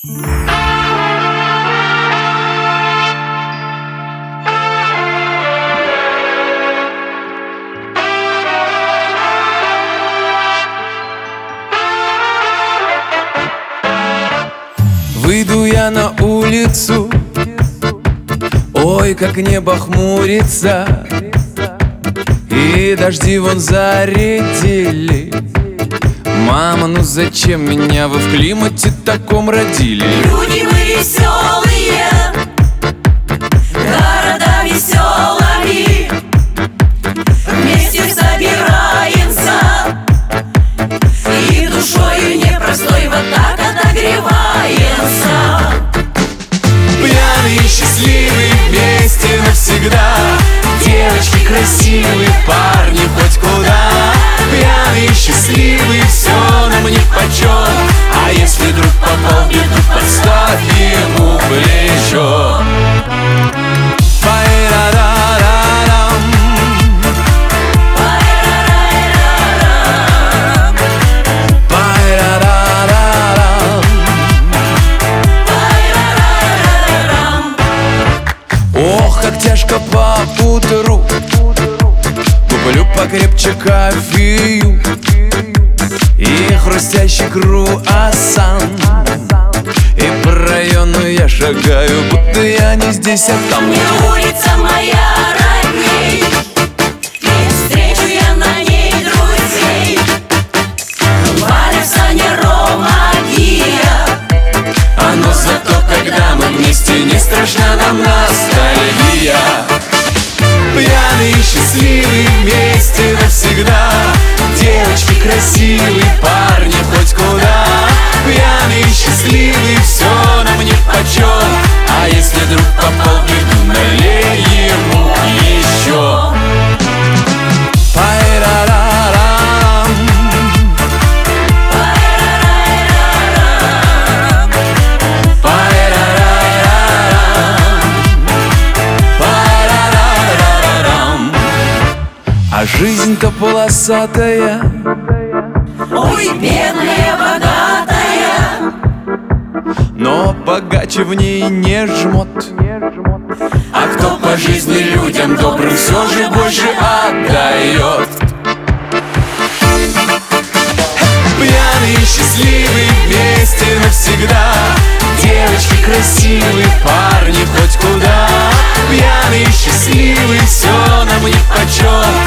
Выйду я на улицу, ой, как небо хмурится, и дожди вон зарядили. Мама, ну зачем меня вы в климате таком родили? Люди мы веселые, города веселыми, вместе собираемся, и душою непростой вот так отогреваемся. Пьяные, счастливые, вместе навсегда. Девочки красивые, парни хоть куда. Пьяные, счастливые, все нам нипочем. А если друг попал в беду, подставь ему плечо. Ох, как тяжко по утру, куплю покрепче кофею и хрустящий круассан. И по району я шагаю, будто я не здесь, а там. Мне улица моя родней, и встречу я на ней друзей. Валя, Саня, Рома, Гия. Но зато когда мы вместе, не страшна нам ностальгия. Пьяные, счастливые, вместе навсегда. Девочки красивые, парни хоть куда. Пьяные, счастливые, все нам нипочем. А если друг попал в беду, налей ему еще. А жизнь-то полосатая, Ой, бедная, богатая, но богаче в ней не жмот. А кто по жизни людям добрым все же больше отдает. Пьяные, счастливые, вместе навсегда. Девочки красивые, парни хоть куда. Пьяные, счастливые, все нам нипочем.